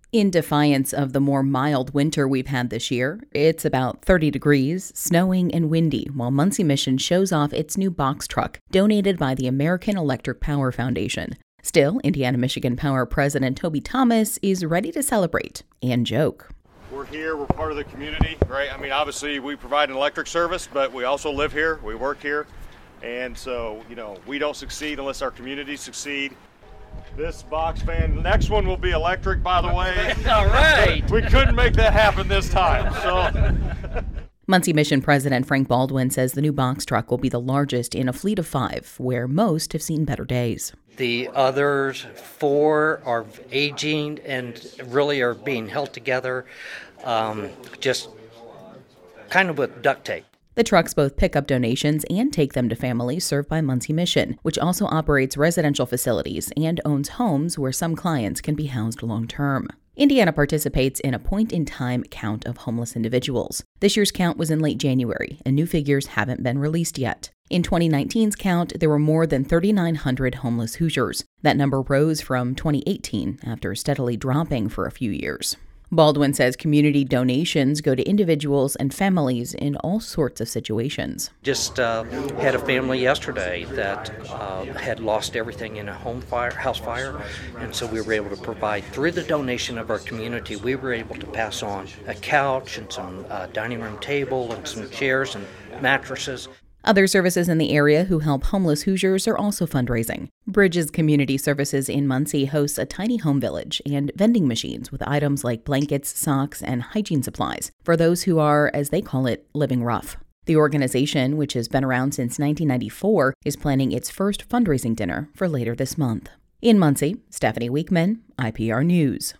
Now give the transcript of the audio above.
In defiance of the more mild winter we've had this year, it's about 30 degrees, snowing, and windy while Muncie Mission shows off its new box truck, donated by the American Electric Power Foundation. Still, Indiana-Michigan Power President Toby Thomas is ready to celebrate and joke. We're here, we're part of the community, right? I mean, obviously we provide an electric service, but we also live here, we work here. And so, we don't succeed unless our communities succeed. This box fan, the next one will be electric, by the way. All right. We couldn't make that happen this time, so. Muncie Mission President Frank Baldwin says the new box truck will be the largest in a fleet of 5, where most have seen better days. The others 4 are aging and really are being held together just kind of with duct tape. The trucks both pick up donations and take them to families served by Muncie Mission, which also operates residential facilities and owns homes where some clients can be housed long-term. Indiana participates in a point-in-time count of homeless individuals. This year's count was in late January, and new figures haven't been released yet. In 2019's count, there were more than 3,900 homeless Hoosiers. That number rose from 2018 after steadily dropping for a few years. Baldwin says community donations go to individuals and families in all sorts of situations. Just had a family yesterday that had lost everything in a house fire, and so we were able to provide, through the donation of our community, we were able to pass on a couch and some dining room table and some chairs and mattresses. Other services in the area who help homeless Hoosiers are also fundraising. Bridges Community Services in Muncie hosts a tiny home village and vending machines with items like blankets, socks, and hygiene supplies for those who are, as they call it, living rough. The organization, which has been around since 1994, is planning its first fundraising dinner for later this month. In Muncie, Stephanie Weekman, IPR News.